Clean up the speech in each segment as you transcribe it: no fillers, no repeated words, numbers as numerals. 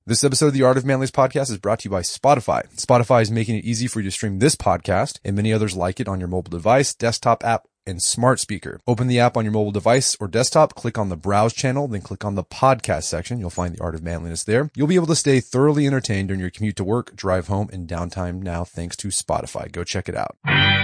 This episode of the Art of Manliness podcast is brought to you by Spotify. Spotify is making it easy for you to stream this podcast and many others like it on your mobile device, desktop app, and smart speaker. Open the app on your mobile device or desktop, click on the browse channel, then click on the podcast section. You'll find the Art of Manliness there. You'll be able to stay thoroughly entertained during your commute to work, drive home, and downtime now thanks to Spotify. Go check it out.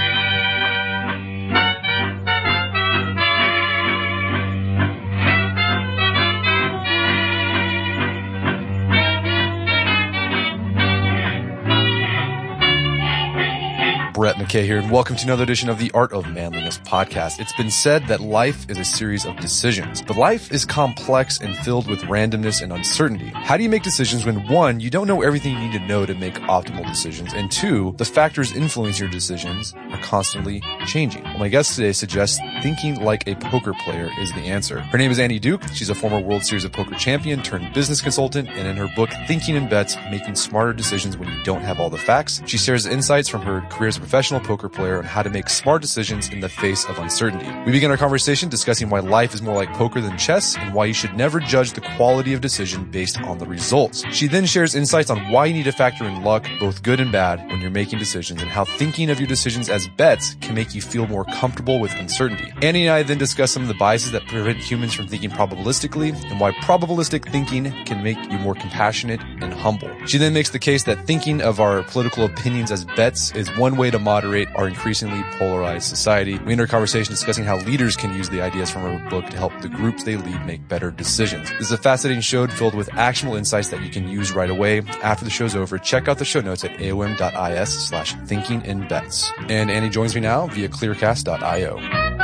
Brett McKay here, and welcome to another edition of the Art of Manliness podcast. It's been said that life is a series of decisions, but life is complex and filled with randomness and uncertainty. How do you make decisions when, one, you don't know everything you need to know to make optimal decisions, and two, the factors influencing your decisions are constantly changing? Well, my guest today suggests thinking like a poker player is the answer. Her name is Annie Duke. She's a former World Series of Poker champion turned business consultant, and in her book, Thinking in Bets, Making Smarter Decisions When You Don't Have All the Facts, she shares insights from her career as a professional poker player on how to make smart decisions in the face of uncertainty. We begin our conversation discussing why life is more like poker than chess and why you should never judge the quality of decision based on the results. She then shares insights on why you need to factor in luck, both good and bad, when you're making decisions, and how thinking of your decisions as bets can make you feel more comfortable with uncertainty. Annie and I then discuss some of the biases that prevent humans from thinking probabilistically and why probabilistic thinking can make you more compassionate and humble. She then makes the case that thinking of our political opinions as bets is one way to moderate our increasingly polarized society. We end our conversation discussing how leaders can use the ideas from our book to help the groups they lead make better decisions. This is a fascinating show filled with actionable insights that you can use right away. After the show's over, check out the show notes at aom.is/thinkinginbets. And Annie joins me now via clearcast.io.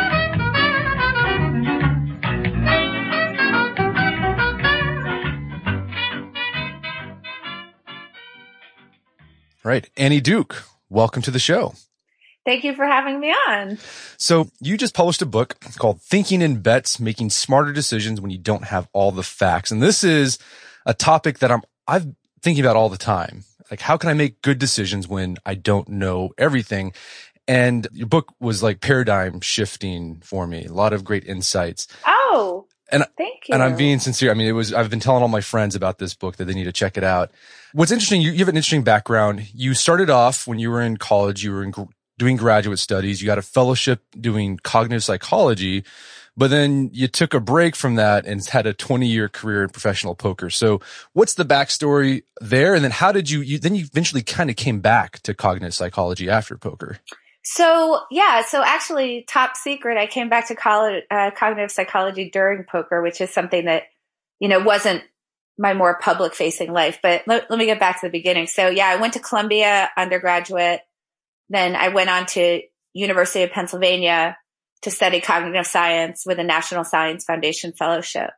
Right. Annie Duke, welcome to the show. Thank you for having me on. So you just published a book called Thinking in Bets, Making Smarter Decisions When You Don't Have All the Facts. And this is a topic that I'm thinking about all the time. Like, how can I make good decisions when I don't know everything? And your book was like paradigm shifting for me. A lot of great insights. Oh, and thank you. And I'm being sincere. I mean, I've been telling all my friends about this book that they need to check it out. What's interesting, you have an interesting background. You started off when you were in college, you were doing graduate studies, you got a fellowship doing cognitive psychology, but then you took a break from that and had a 20-year career in professional poker. So what's the backstory there? And then how did you eventually kind of came back to cognitive psychology after poker? So actually, top secret, I came back to college, cognitive psychology during poker, which is something that, wasn't my more public facing life. But let me get back to the beginning. So I went to Columbia undergraduate. Then I went on to University of Pennsylvania to study cognitive science with a National Science Foundation fellowship.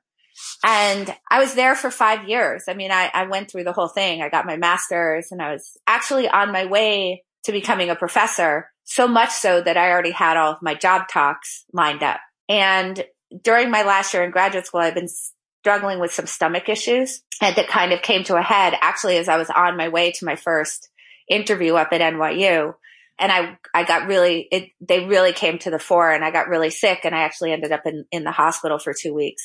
And I was there for 5 years. I mean, I went through the whole thing. I got my master's and I was actually on my way to becoming a professor, so much so that I already had all of my job talks lined up. And during my last year in graduate school, I've been struggling with some stomach issues and that kind of came to a head actually as I was on my way to my first interview up at NYU. And I got they really came to the fore and I got really sick and I actually ended up in the hospital for 2 weeks.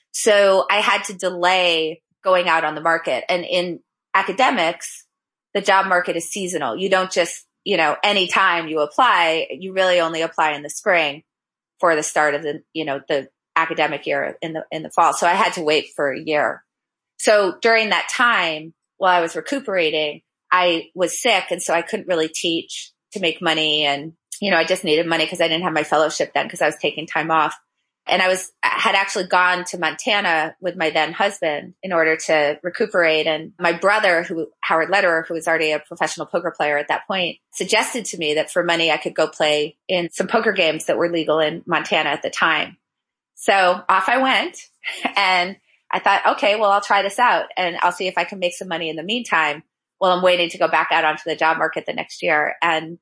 So I had to delay going out on the market. And in academics, the job market is seasonal. You don't just, anytime you apply, you really only apply in the spring for the start of the academic year in the fall. So I had to wait for a year. So during that time, while I was recuperating, I was sick. And so I couldn't really teach to make money. And, I just needed money because I didn't have my fellowship then because I was taking time off. And I had actually gone to Montana with my then husband in order to recuperate. And my brother, Howard Lederer, who was already a professional poker player at that point, suggested to me that for money, I could go play in some poker games that were legal in Montana at the time. So off I went and I thought, okay, well, I'll try this out and I'll see if I can make some money in the meantime while I'm waiting to go back out onto the job market the next year. And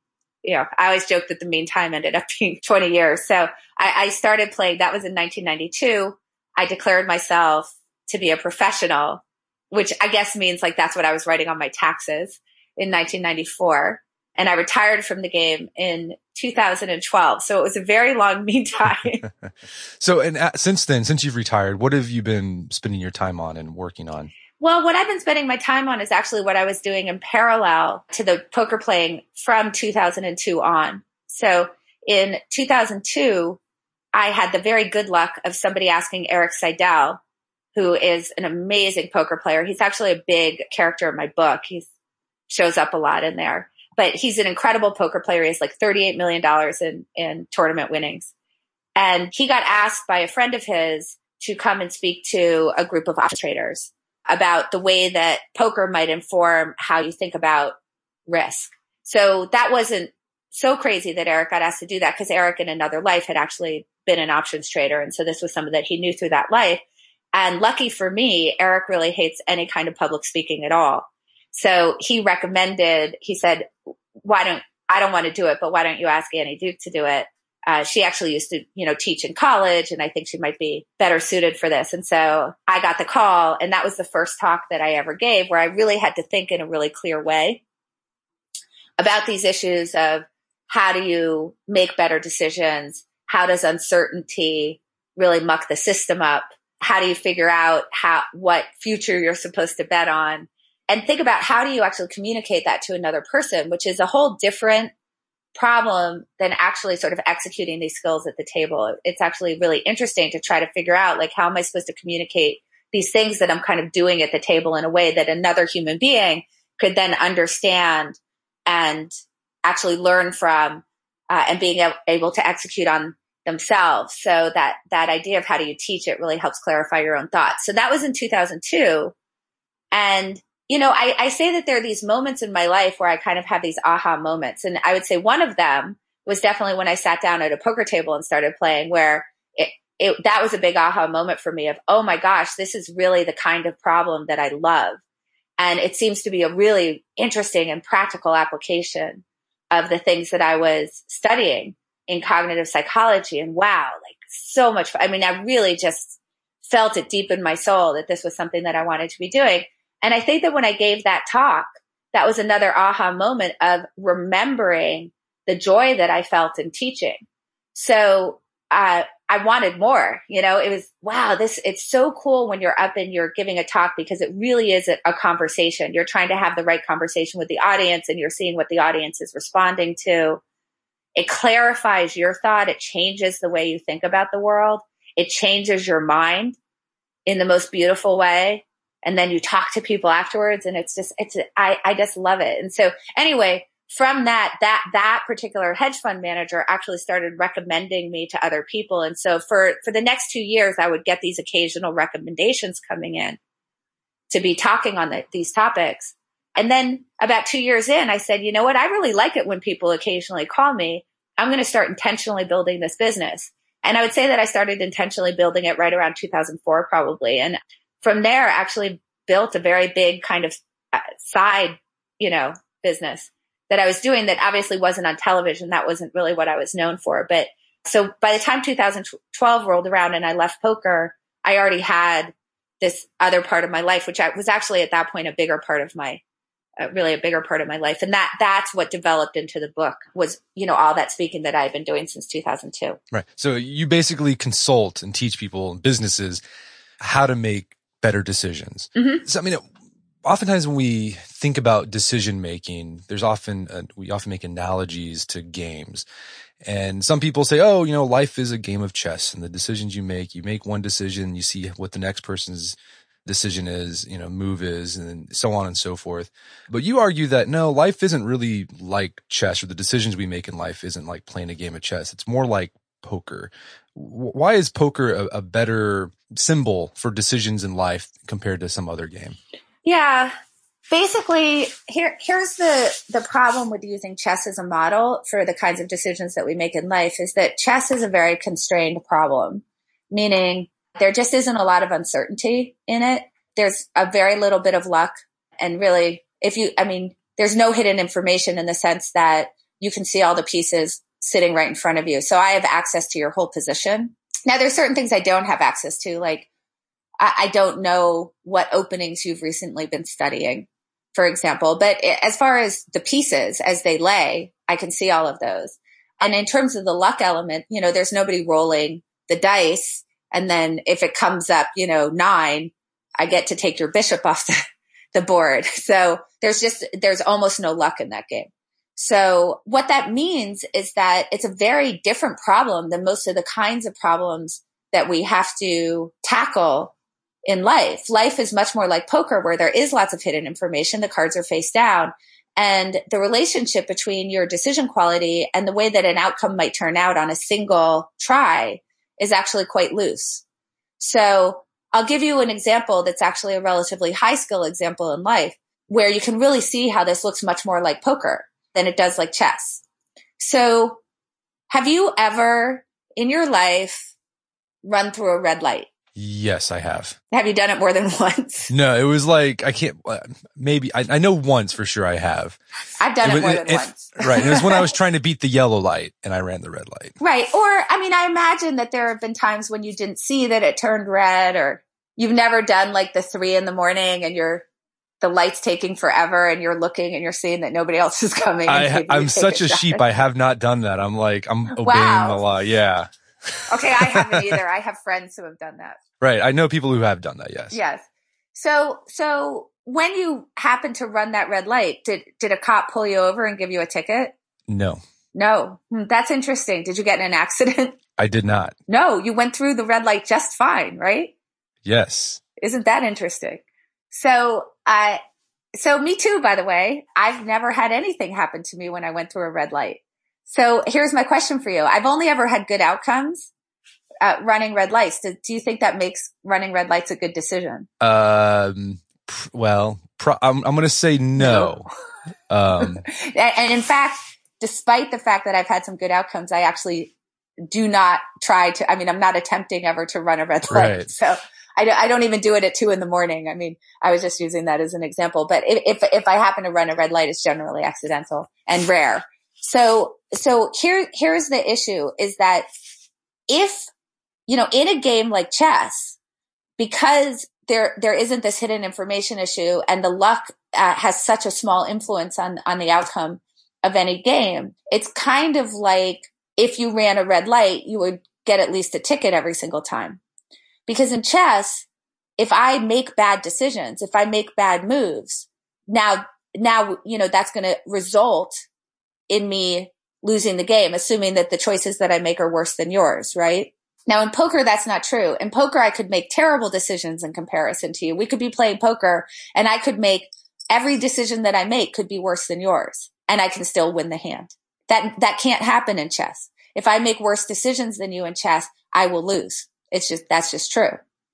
I always joke that the meantime ended up being 20 years. So I started playing. That was in 1992. I declared myself to be a professional, which I guess means like that's what I was writing on my taxes in 1994. And I retired from the game in 2012. So it was a very long meantime. So, and since then, since you've retired, what have you been spending your time on and working on? Well, what I've been spending my time on is actually what I was doing in parallel to the poker playing from 2002 on. So in 2002, I had the very good luck of somebody asking Erik Seidel, who is an amazing poker player. He's actually a big character in my book. He shows up a lot in there, but he's an incredible poker player. He has like $38 million in tournament winnings. And he got asked by a friend of his to come and speak to a group of options traders about the way that poker might inform how you think about risk. So that wasn't so crazy that Erik got asked to do that, because Erik in another life had actually been an options trader. And so this was something that he knew through that life. And lucky for me, Erik really hates any kind of public speaking at all. So he said, I don't want to do it, but why don't you ask Annie Duke to do it? She actually used to, teach in college, and I think she might be better suited for this. And so I got the call, and that was the first talk that I ever gave, where I really had to think in a really clear way about these issues of how do you make better decisions? How does uncertainty really muck the system up? How do you figure out what future you're supposed to bet on? And think about how do you actually communicate that to another person, which is a whole different problem than actually sort of executing these skills at the table. It's actually really interesting to try to figure out, like, how am I supposed to communicate these things that I'm kind of doing at the table in a way that another human being could then understand and actually learn from, and being able to execute on themselves. So that idea of how do you teach it really helps clarify your own thoughts. So that was in 2002. And I say that there are these moments in my life where I kind of have these aha moments. And I would say one of them was definitely when I sat down at a poker table and started playing, where that was a big aha moment for me of, oh my gosh, this is really the kind of problem that I love. And it seems to be a really interesting and practical application of the things that I was studying in cognitive psychology. And wow, like so much fun. I mean, I really just felt it deep in my soul that this was something that I wanted to be doing. And I think that when I gave that talk, that was another aha moment of remembering the joy that I felt in teaching. So I wanted more. It was, wow, it's so cool when you're up and you're giving a talk, because it really is a conversation. You're trying to have the right conversation with the audience, and you're seeing what the audience is responding to. It clarifies your thought. It changes the way you think about the world. It changes your mind in the most beautiful way. And then you talk to people afterwards, and I just love it. And so anyway, from that particular hedge fund manager actually started recommending me to other people. And so for the next 2 years, I would get these occasional recommendations coming in to be talking on these topics. And then about 2 years in, I said, you know what? I really like it when people occasionally call me. I'm going to start intentionally building this business. And I would say that I started intentionally building it right around 2004, probably. And from there, actually built a very big kind of side, business that I was doing that obviously wasn't on television. That wasn't really what I was known for. But so by the time 2012 rolled around and I left poker, I already had this other part of my life, which was actually at that point a bigger part of my life. And that's what developed into the book was, all that speaking that I've been doing since 2002. Right. So you basically consult and teach people and businesses how to make better decisions. Mm-hmm. So, oftentimes when we think about decision making, we often make analogies to games. And some people say, oh, life is a game of chess, and the decisions you make one decision, you see what the next person's decision is, move is, and so on and so forth. But you argue that no, life isn't really like chess, or the decisions we make in life isn't like playing a game of chess. It's more like poker. Why is poker a better symbol for decisions in life compared to some other game? Yeah. Basically, here's the problem with using chess as a model for the kinds of decisions that we make in life is that chess is a very constrained problem, meaning there just isn't a lot of uncertainty in it. There's a very little bit of luck. And really, there's no hidden information in the sense that you can see all the pieces sitting right in front of you. So I have access to your whole position. Now, there's certain things I don't have access to, like I don't know what openings you've recently been studying, for example. But as far as the pieces as they lay, I can see all of those. And in terms of the luck element, there's nobody rolling the dice. And then if it comes up, 9, I get to take your bishop off the board. So there's almost no luck in that game. So what that means is that it's a very different problem than most of the kinds of problems that we have to tackle in life. Life is much more like poker, where there is lots of hidden information. The cards are face down. And the relationship between your decision quality and the way that an outcome might turn out on a single try is actually quite loose. So I'll give you an example that's actually a relatively high skill example in life, where you can really see how this looks much more like poker than it does like chess. So have you ever in your life run through a red light? Yes, I have. Have you done it more than once? No, it was like, I can't, maybe, I know once for sure I have. I've done it more than once. Right. It was when I was trying to beat the yellow light and I ran the red light. Right. Or, I imagine that there have been times when you didn't see that it turned red, or you've never done like the 3 a.m. and the light's taking forever and you're looking and you're seeing that nobody else is coming. I'm such a sheep. I have not done that. I'm obeying the law. Yeah. Okay. I haven't either. I have friends who have done that. Right. I know people who have done that. Yes. Yes. So when you happened to run that red light, did a cop pull you over and give you a ticket? No. No. That's interesting. Did you get in an accident? I did not. No, you went through the red light just fine, right? Yes. Isn't that interesting? So me too, by the way. I've never had anything happen to me when I went through a red light. So here's my question for you. I've only ever had good outcomes running red lights. Do you think that makes running red lights a good decision? Well, I'm going to say no. And in fact, despite the fact that I've had some good outcomes, I actually do not try to, I'm not attempting ever to run a red light. Right. So I don't even do it at 2 a.m. I was just using that as an example, but if I happen to run a red light, it's generally accidental and rare. So here's the issue is that if, in a game like chess, because there isn't this hidden information issue and the luck has such a small influence on the outcome of any game, it's kind of like if you ran a red light, you would get at least a ticket every single time. Because in chess, if I make bad decisions, if I make bad moves, now, that's going to result in me losing the game, assuming that the choices that I make are worse than yours, right? Now in poker, that's not true. In poker, I could make terrible decisions in comparison to you. We could be playing poker and I could make every decision that I make could be worse than yours and I can still win the hand. That can't happen in chess. If I make worse decisions than you in chess, I will lose. That's just true.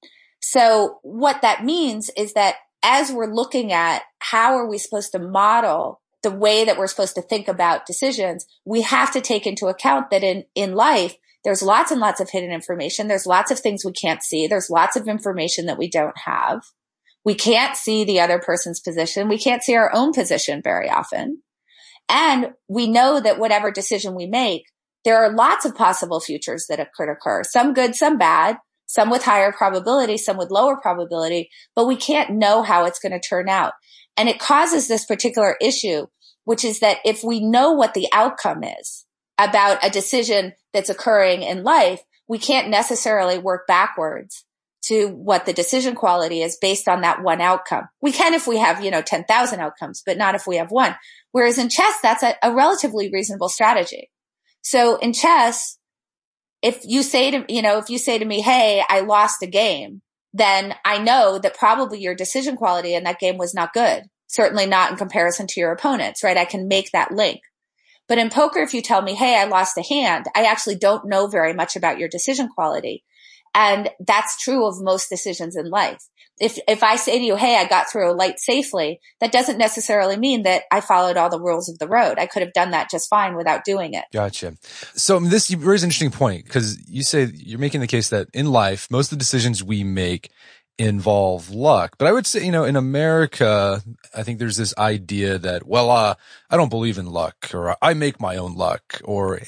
So what that means is that as we're looking at how are we supposed to model the way that we're supposed to think about decisions, we have to take into account that in life, there's lots and lots of hidden information. There's lots of things we can't see. There's lots of information that we don't have. We can't see the other person's position. We can't see our own position very often. And we know that whatever decision we make, there are lots of possible futures that could occur. Some good, some bad, some with higher probability, some with lower probability, but we can't know how it's going to turn out. And it causes this particular issue, which is that if we know what the outcome is about a decision that's occurring in life, we can't necessarily work backwards to what the decision quality is based on that one outcome. We can if we have, 10,000 outcomes, but not if we have one. Whereas in chess, that's a relatively reasonable strategy. So in chess, if you say to me, hey, I lost a game, then I know that probably your decision quality in that game was not good. Certainly not in comparison to your opponents, right? I can make that link. But in poker, if you tell me, hey, I lost a hand, I actually don't know very much about your decision quality. And that's true of most decisions in life. If I say to you, hey, I got through a light safely, that doesn't necessarily mean that I followed all the rules of the road. I could have done that just fine without doing it. Gotcha. So this you raise an interesting point because you say you're making the case that in life, most of the decisions we make involve luck. But I would say, in America, I think there's this idea that, I don't believe in luck or I make my own luck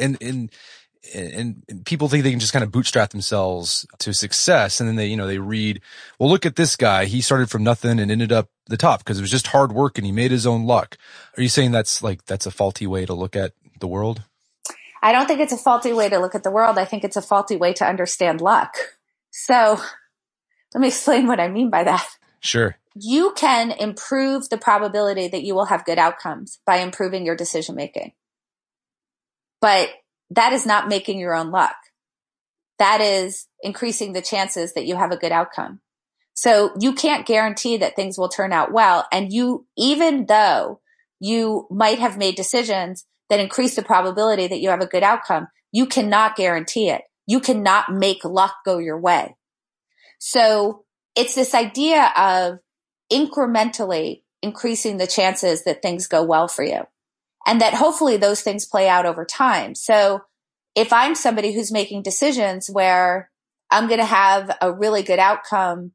and people think they can just kind of bootstrap themselves to success. And then they read, well, look at this guy. He started from nothing and ended up the top because it was just hard work and he made his own luck. Are you saying that's a faulty way to look at the world? I don't think it's a faulty way to look at the world. I think it's a faulty way to understand luck. So let me explain what I mean by that. Sure. You can improve the probability that you will have good outcomes by improving your decision making. But that is not making your own luck. That is increasing the chances that you have a good outcome. So you can't guarantee that things will turn out well. And even though you might have made decisions that increase the probability that you have a good outcome, you cannot guarantee it. You cannot make luck go your way. So it's this idea of incrementally increasing the chances that things go well for you, and that hopefully those things play out over time. So if I'm somebody who's making decisions where I'm going to have a really good outcome,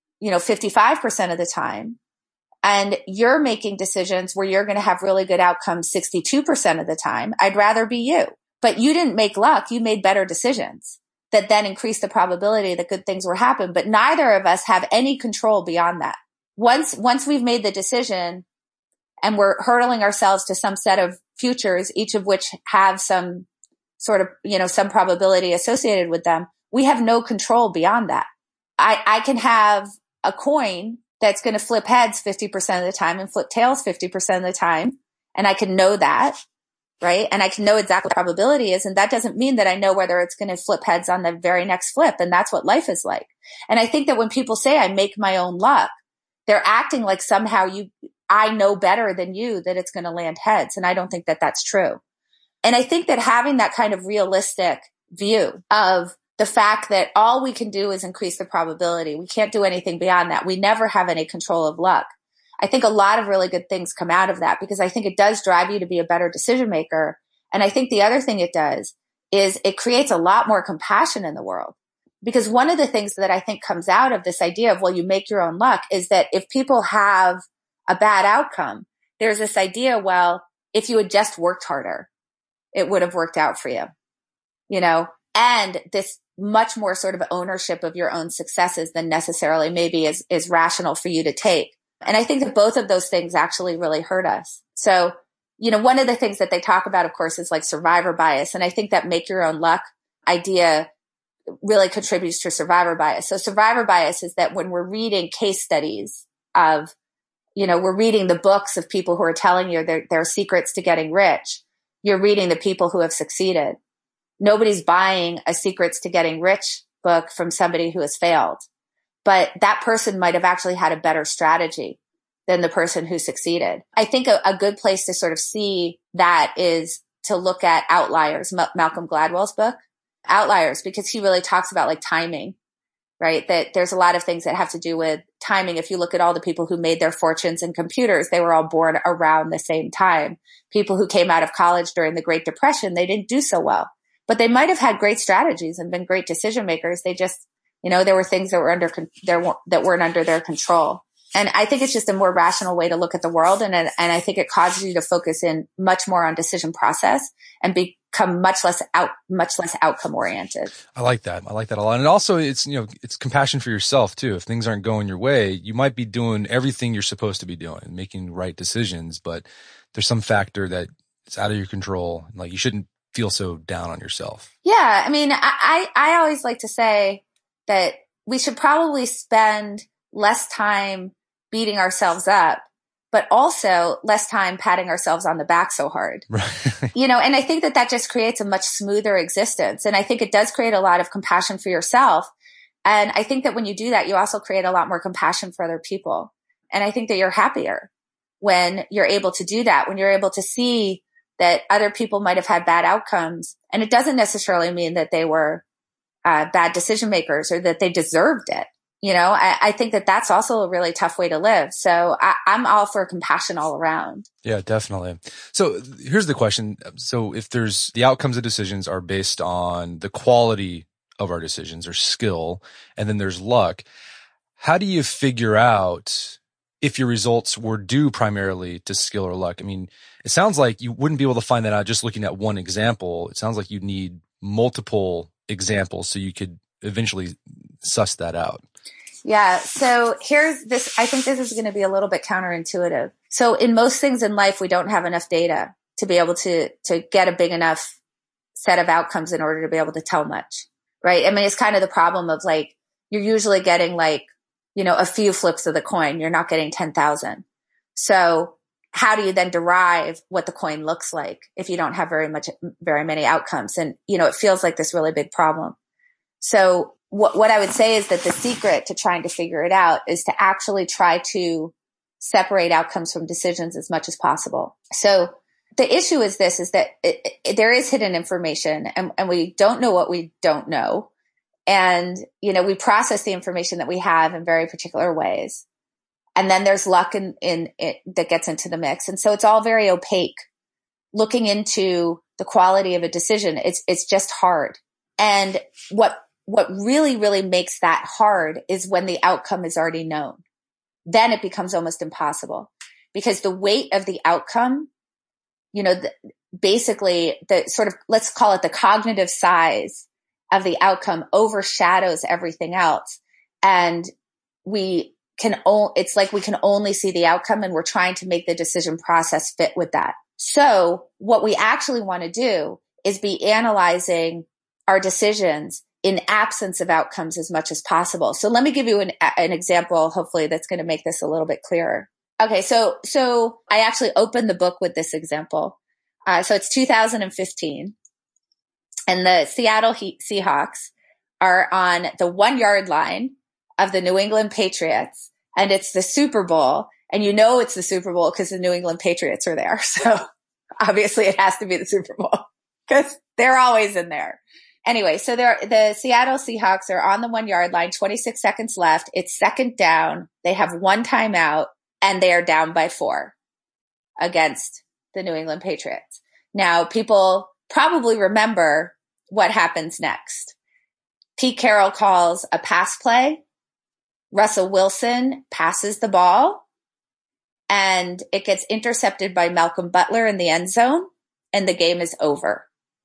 55% of the time, and you're making decisions where you're going to have really good outcomes 62% of the time, I'd rather be you. But you didn't make luck. You made better decisions that then increase the probability that good things will happen. But neither of us have any control beyond that. Once we've made the decision and we're hurtling ourselves to some set of futures, each of which have some sort of, some probability associated with them, we have no control beyond that. I can have a coin that's going to flip heads 50% of the time and flip tails 50% of the time. And I can know that, right? And I can know exactly what the probability is. And that doesn't mean that I know whether it's going to flip heads on the very next flip. And that's what life is like. And I think that when people say I make my own luck, they're acting like somehow I know better than you that it's going to land heads. And I don't think that that's true. And I think that having that kind of realistic view of the fact that all we can do is increase the probability, we can't do anything beyond that. We never have any control of luck. I think a lot of really good things come out of that, because I think it does drive you to be a better decision maker. And I think the other thing it does is it creates a lot more compassion in the world. Because one of the things that I think comes out of this idea of, well, you make your own luck, is that if people have a bad outcome, there's this idea, well, if you had just worked harder, it would have worked out for you, and this much more sort of ownership of your own successes than necessarily maybe is rational for you to take. And I think that both of those things actually really hurt us. So, one of the things that they talk about, of course, is like survivor bias. And I think that make your own luck idea really contributes to survivor bias. So survivor bias is that when we're reading case studies of, we're reading the books of people who are telling you their secrets to getting rich, you're reading the people who have succeeded. Nobody's buying a secrets to getting rich book from somebody who has failed. But that person might have actually had a better strategy than the person who succeeded. I think a good place to sort of see that is to look at Outliers, Malcolm Gladwell's book, Outliers, because he really talks about like timing, right? That there's a lot of things that have to do with timing. If you look at all the people who made their fortunes in computers, they were all born around the same time. People who came out of college during the Great Depression, they didn't do so well, but they might have had great strategies and been great decision makers. They just, there were things that weren't under their control. And I think it's just a more rational way to look at the world. And I think it causes you to focus in much more on decision process and become much less outcome oriented. I like that. I like that a lot. And also it's compassion for yourself too. If things aren't going your way, you might be doing everything you're supposed to be doing, making the right decisions, but there's some factor that is out of your control. Like you shouldn't feel so down on yourself. Yeah. I mean, I always like to say that we should probably spend less time beating ourselves up, but also less time patting ourselves on the back so hard. Right. And I think that just creates a much smoother existence. And I think it does create a lot of compassion for yourself. And I think that when you do that, you also create a lot more compassion for other people. And I think that you're happier when you're able to do that, when you're able to see that other people might have had bad outcomes. And it doesn't necessarily mean that they were bad decision makers or that they deserved it. I think that that's also a really tough way to live. So I'm all for compassion all around. Yeah, definitely. So here's the question. So if the outcomes of decisions are based on the quality of our decisions or skill, and then there's luck, how do you figure out if your results were due primarily to skill or luck? I mean, it sounds like you wouldn't be able to find that out just looking at one example. It sounds like you need multiple examples so you could eventually suss that out. Yeah. So here's this. I think this is going to be a little bit counterintuitive. So in most things in life, we don't have enough data to be able to get a big enough set of outcomes in order to be able to tell much, right? I mean, it's kind of the problem of like, you're usually getting like, a few flips of the coin. You're not getting 10,000. So how do you then derive what the coin looks like if you don't have very many outcomes? And, it feels like this really big problem. So what I would say is that the secret to trying to figure it out is to actually try to separate outcomes from decisions as much as possible. So the issue is that there is hidden information and we don't know what we don't know. And, we process the information that we have in very particular ways. And then there's luck in it that gets into the mix. And so it's all very opaque. Looking into the quality of a decision, it's just hard. And what really, really makes that hard is when the outcome is already known. Then it becomes almost impossible because the weight of the outcome, basically the sort of, let's call it the cognitive size of the outcome overshadows everything else. And it's like we can only see the outcome and we're trying to make the decision process fit with that. So what we actually want to do is be analyzing our decisions in absence of outcomes as much as possible. So let me give you an example, hopefully that's going to make this a little bit clearer. Okay. So I actually opened the book with this example. So it's 2015 and the Seattle Seahawks are on the 1 yard line of the New England Patriots, and it's the Super Bowl, and it's the Super Bowl because the New England Patriots are there. So obviously it has to be the Super Bowl because they're always in there. Anyway, so the Seattle Seahawks are on the 1 yard line, 26 seconds left. It's second down. They have one timeout and they are down by 4 against the New England Patriots. Now, people probably remember what happens next. Pete Carroll calls a pass play. Russell Wilson passes the ball and it gets intercepted by Malcolm Butler in the end zone and the game is over.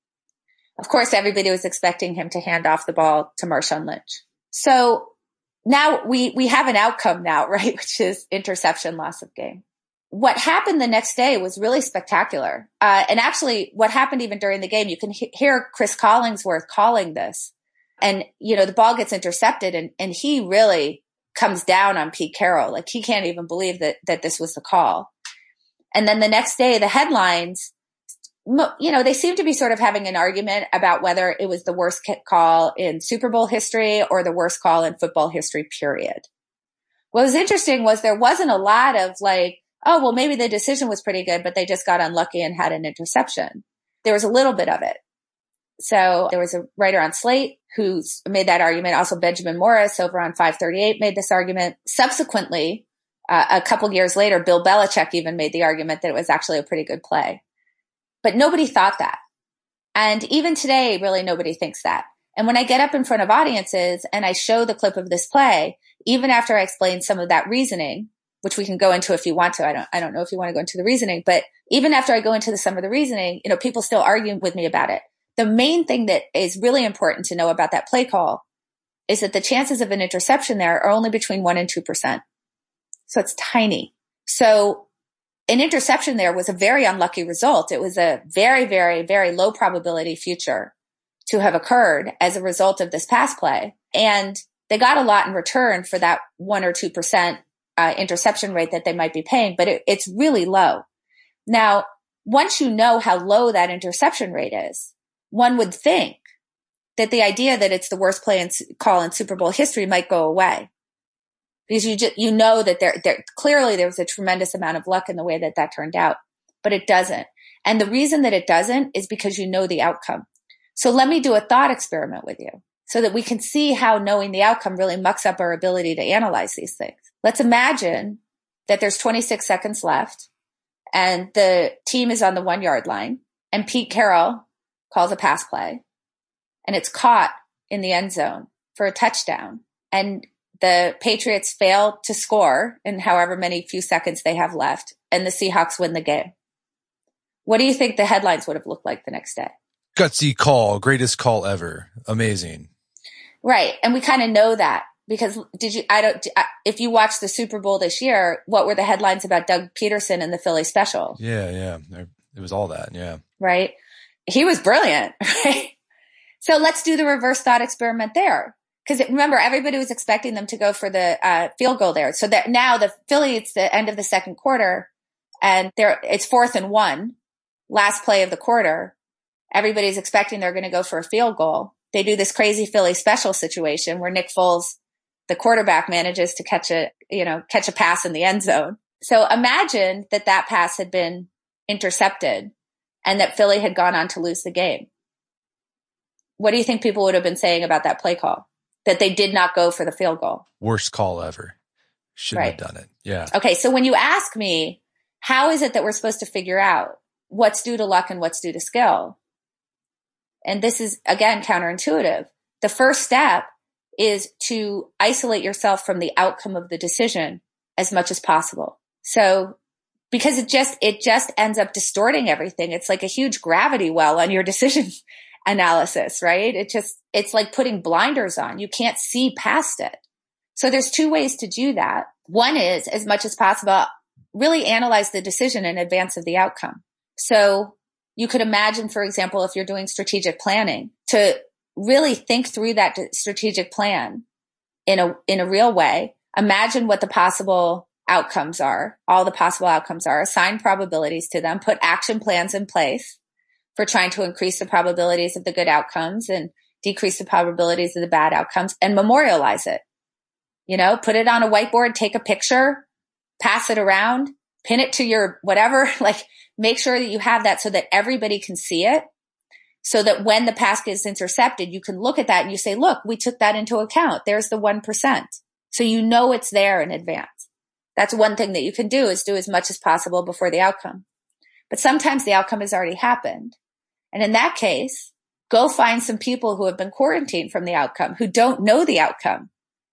Of course, everybody was expecting him to hand off the ball to Marshawn Lynch. So now we have an outcome now, right? Which is interception, loss of game. What happened the next day was really spectacular. And actually what happened even during the game, you can hear Chris Collingsworth calling this. And, the ball gets intercepted and he really comes down on Pete Carroll. Like he can't even believe that this was the call. And then the next day, the headlines, they seem to be sort of having an argument about whether it was the worst call in Super Bowl history or the worst call in football history, period. What was interesting was there wasn't a lot of like, oh, well, maybe the decision was pretty good, but they just got unlucky and had an interception. There was a little bit of it. So there was a writer on Slate who made that argument. Also, Benjamin Morris over on 538 made this argument. Subsequently, a couple years later, Bill Belichick even made the argument that it was actually a pretty good play. But nobody thought that. And even today, really nobody thinks that. And when I get up in front of audiences and I show the clip of this play, even after I explain some of that reasoning, which we can go into if you want to. I don't know if you want to go into the reasoning, but even after I go into some of the reasoning, people still argue with me about it. The main thing that is really important to know about that play call is that the chances of an interception there are only between 1% and 2%. So it's tiny. So an interception there was a very unlucky result. It was a very, very, very low probability future to have occurred as a result of this pass play. And they got a lot in return for that 1 or 2% interception rate that they might be paying, but it's really low. Now, once you know how low that interception rate is, one would think that the idea that it's the worst call in Super Bowl history might go away. Because you know that there clearly there was a tremendous amount of luck in the way that turned out, but it doesn't. And the reason that it doesn't is because you know the outcome. So let me do a thought experiment with you so that we can see how knowing the outcome really mucks up our ability to analyze these things. Let's imagine that there's 26 seconds left and the team is on the 1 yard line and Pete Carroll calls a pass play and it's caught in the end zone for a touchdown. And the Patriots fail to score in however many few seconds they have left, and the Seahawks win the game. What do you think the headlines would have looked like the next day? Gutsy call, greatest call ever. Amazing. Right. And we kind of know that because if you watched the Super Bowl this year, what were the headlines about Doug Peterson and the Philly special? Yeah. It was all that. Yeah. Right. He was brilliant. Right. So let's do the reverse thought experiment there. because remember, everybody was expecting them to go for the field goal there. So that now the Philly, it's the end of the second quarter, and it's 4th and 1, last play of the quarter. Everybody's expecting they're going to go for a field goal. They do this crazy Philly special situation where Nick Foles, the quarterback, manages to catch a pass in the end zone. So imagine that pass had been intercepted and that Philly had gone on to lose the game. What do you think people would have been saying about that play call? That they did not go for the field goal. Worst call ever. Shouldn't have done it. Yeah. Okay. So when you ask me, how is it that we're supposed to figure out what's due to luck and what's due to skill? And this is, again, counterintuitive. The first step is to isolate yourself from the outcome of the decision as much as possible. So, because it just ends up distorting everything. It's like a huge gravity well on your decision analysis, right? It's like putting blinders on. You can't see past it. So there's 2 ways to do that. One is, as much as possible, really analyze the decision in advance of the outcome. So you could imagine, for example, if you're doing strategic planning, to really think through that strategic plan in a real way. Imagine what the possible outcomes are, all the possible outcomes are, assign probabilities to them, put action plans in place for trying to increase the probabilities of the good outcomes and decrease the probabilities of the bad outcomes, and memorialize it. Put it on a whiteboard, take a picture, pass it around, pin it to your whatever, make sure that you have that so that everybody can see it. So that when the pass gets intercepted, you can look at that and you say, look, we took that into account. There's the 1%. So it's there in advance. That's one thing that you can do, is do as much as possible before the outcome. But sometimes the outcome has already happened. And in that case, go find some people who have been quarantined from the outcome, who don't know the outcome,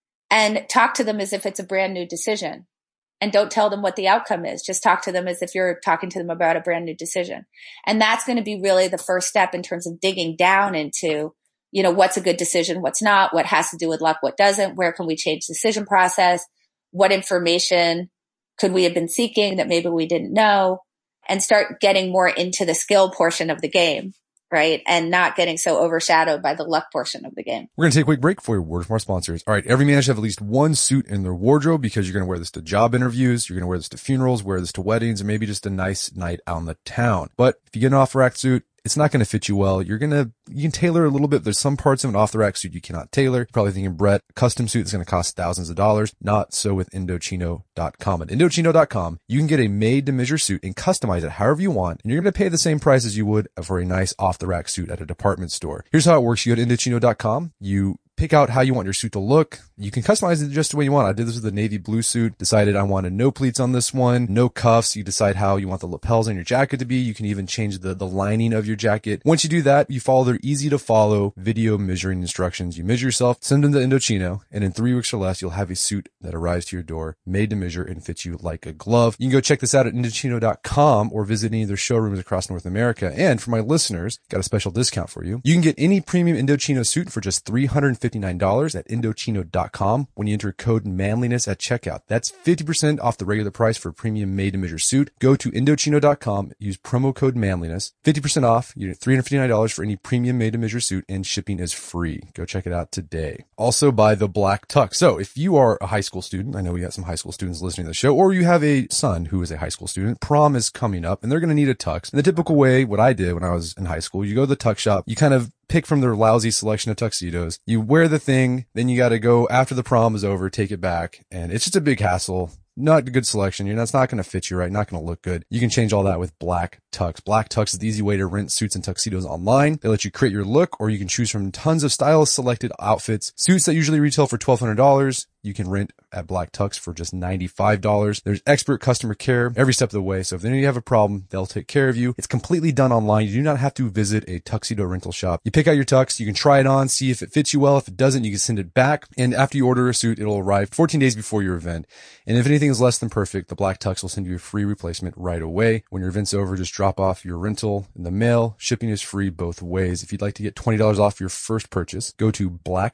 and talk to them as if it's a brand new decision. And don't tell them what the outcome is. Just talk to them as if you're talking to them about a brand new decision. And that's going to be really the first step in terms of digging down into, what's a good decision, what's not, what has to do with luck, what doesn't, where can we change the decision process, what information could we have been seeking that maybe we didn't know, and start getting more into the skill portion of the game, right? And not getting so overshadowed by the luck portion of the game. We're going to take a quick break for a word from our sponsors. All right. Every man should have at least one suit in their wardrobe, because you're going to wear this to job interviews. You're going to wear this to funerals, wear this to weddings, or maybe just a nice night out in the town. But if you get an off-the-rack suit, it's not going to fit you well. You can tailor a little bit. There's some parts of an off-the-rack suit you cannot tailor. You're probably thinking, Brett, a custom suit is going to cost thousands of dollars. Not so with Indochino.com. At Indochino.com, you can get a made-to-measure suit and customize it however you want, and you're going to pay the same price as you would for a nice off-the-rack suit at a department store. Here's how it works. You go to Indochino.com. You pick out how you want your suit to look. You can customize it just the way you want. I did this with a navy blue suit, decided I wanted no pleats on this one, no cuffs. You decide how you want the lapels on your jacket to be. You can even change the lining of your jacket. Once you do that, you follow their easy to follow video measuring instructions. You measure yourself, send them to Indochino, and in 3 weeks or less, you'll have a suit that arrives to your door, made to measure and fits you like a glove. You can go check this out at Indochino.com or visit any of their showrooms across North America. And for my listeners, got a special discount for you. You can get any premium Indochino suit for just $359 at Indochino.com when you enter code manliness at checkout. That's 50% off the regular price for a premium made-to-measure suit. Go to Indochino.com, use promo code manliness, 50% off. You get $359 for any premium made-to-measure suit, and shipping is free. Go check it out today. Also by The Black Tux. So if you are a high school student, I know we got some high school students listening to the show, or you have a son who is a high school student, prom is coming up and they're going to need a tux. In the typical way, what I did when I was in high school, you go to the tux shop, you kind of pick from their lousy selection of tuxedos. You wear the thing, then you got to go after the prom is over, take it back. And it's just a big hassle. Not a good selection. It's not going to fit you right. Not going to look good. You can change all that with Black Tux. Black Tux is the easy way to rent suits and tuxedos online. They let you create your look, or you can choose from tons of stylist selected outfits. Suits that usually retail for $1,200. You can rent at Black Tux for just $95. There's expert customer care every step of the way. So if you have a problem, they'll take care of you. It's completely done online. You do not have to visit a tuxedo rental shop. You pick out your tux. You can try it on, see if it fits you well. If it doesn't, you can send it back. And after you order a suit, it'll arrive 14 days before your event. And if anything is less than perfect, the Black Tux will send you a free replacement right away. When your event's over, just drop off your rental in the mail. Shipping is free both ways. If you'd like to get $20 off your first purchase, go to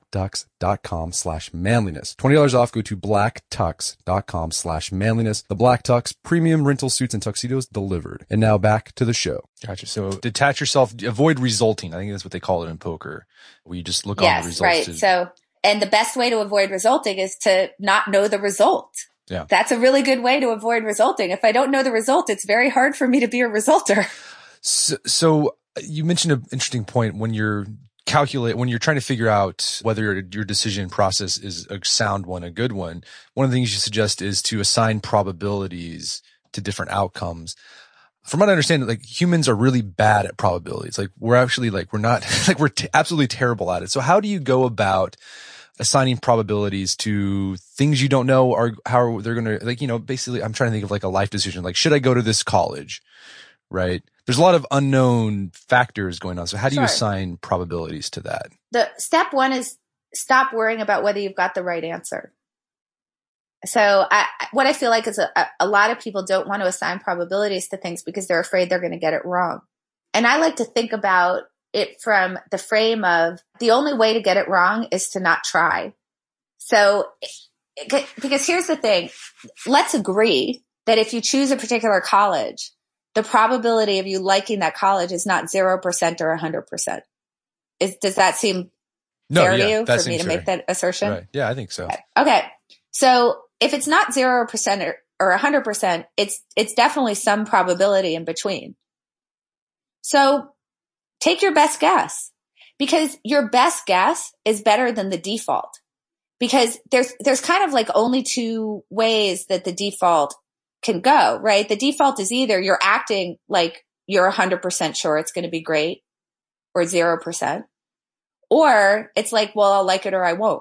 blacktux.com/manliness. $20 off, go to blacktux.com/manliness. The Black Tux, premium rental suits and tuxedos delivered. And now back to the show. Gotcha. So detach yourself, avoid resulting. I think that's what they call it in poker, where you just look on the results. Right. So And the best way to avoid resulting is to not know the result. Yeah. That's a really good way to avoid resulting. If I don't know the result, it's very hard for me to be a resulter. So you mentioned an interesting point when you're trying to figure out whether your decision process is a sound one, a good one. One of the things you suggest is to assign probabilities to different outcomes. From what I understand, like humans are really bad at probabilities. Like we're actually we're not like we're absolutely terrible at it. So how do you go about assigning probabilities to things you don't know, or how they're going to basically I'm trying to think of like a life decision. Like, should I go to this college? Right. There's a lot of unknown factors going on. So how do you assign probabilities to that? The step one is stop worrying about whether you've got the right answer. So what I feel like is a lot of people don't want to assign probabilities to things because they're afraid they're going to get it wrong. And I like to think about it from the frame of the only way to get it wrong is to not try. So, because here's the thing, let's agree that if you choose a particular college, the probability of you liking that college is not 0% or 100%. Does that seem fair to you for me to make that assertion? Right. Yeah, I think so. Okay. So if it's not 0% or 100%, it's definitely some probability in between. So take your best guess, because your best guess is better than the default, because there's kind of like only two ways that the default can go, right? The default is either you're acting like you're 100% sure it's going to be great, or 0%, or it's like, well, I'll like it or I won't.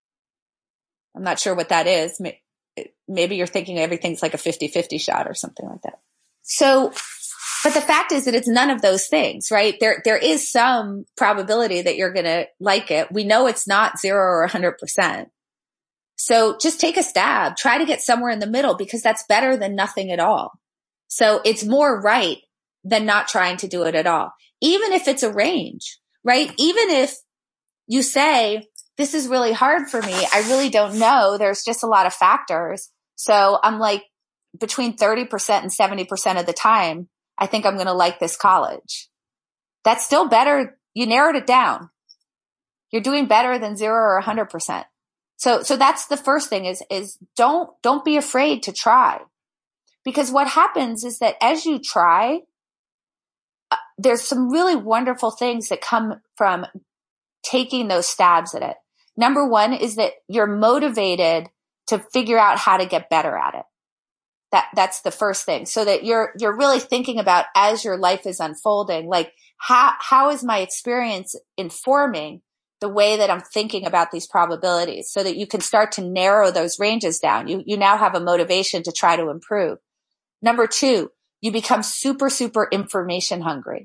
I'm not sure what that is. Maybe you're thinking everything's like a 50-50 shot or something like that. So, but the fact is that it's none of those things, right? There is some probability that you're going to like it. We know it's not 0 or 100%. So just take a stab, try to get somewhere in the middle, because that's better than nothing at all. So it's more right than not trying to do it at all. Even if it's a range, right? Even if you say, this is really hard for me, I really don't know, there's just a lot of factors. So I'm like between 30% and 70% of the time, I think I'm going to like this college. That's still better. You narrowed it down. You're doing better than 0 or 100%. So that's the first thing is don't be afraid to try, because what happens is that as you try, there's some really wonderful things that come from taking those stabs at it. Number one is that you're motivated to figure out how to get better at it. That's the first thing. So that you're really thinking about, as your life is unfolding, like how is my experience informing the way that I'm thinking about these probabilities, so that you can start to narrow those ranges down. You now have a motivation to try to improve. Number two, you become super, super information hungry.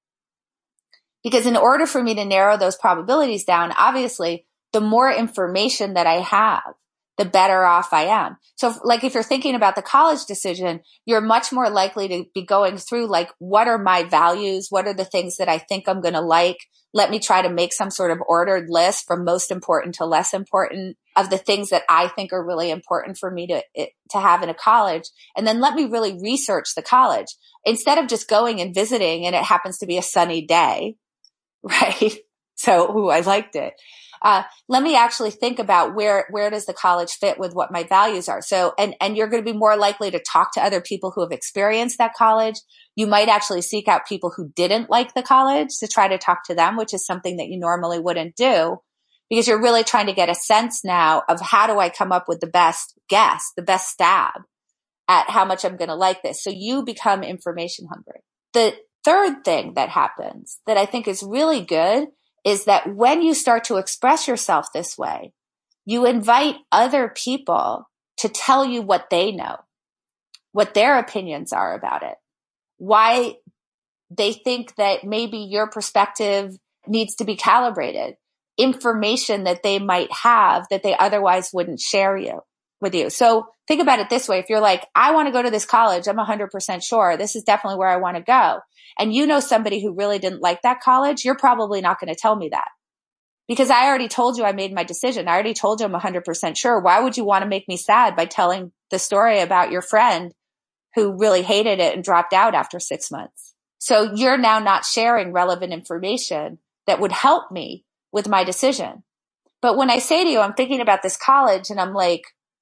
Because in order for me to narrow those probabilities down, obviously, the more information that I have, the better off I am. So like if you're thinking about the college decision, you're much more likely to be going through like, what are my values? What are the things that I think I'm going to like? Let me try to make some sort of ordered list from most important to less important of the things that I think are really important for me to have in a college. And then let me really research the college instead of just going and visiting and it happens to be a sunny day, right? So, I liked it. Let me actually think about where does the college fit with what my values are. So, and you're going to be more likely to talk to other people who have experienced that college. You might actually seek out people who didn't like the college to try to talk to them, which is something that you normally wouldn't do, because you're really trying to get a sense now of how do I come up with the best guess, the best stab at how much I'm going to like this. So you become information hungry. The third thing that happens that I think is really good is that when you start to express yourself this way, you invite other people to tell you what they know, what their opinions are about it, why they think that maybe your perspective needs to be calibrated, information that they might have that they otherwise wouldn't share with you. So think about it this way. If you're like, I want to go to this college, I'm 100% sure this is definitely where I want to go, and you know somebody who really didn't like that college, you're probably not going to tell me that, because I already told you I made my decision. I already told you I'm 100% sure. Why would you want to make me sad by telling the story about your friend who really hated it and dropped out after 6 months? So you're now not sharing relevant information that would help me with my decision. But when I say to you, I'm thinking about this college and I'm like,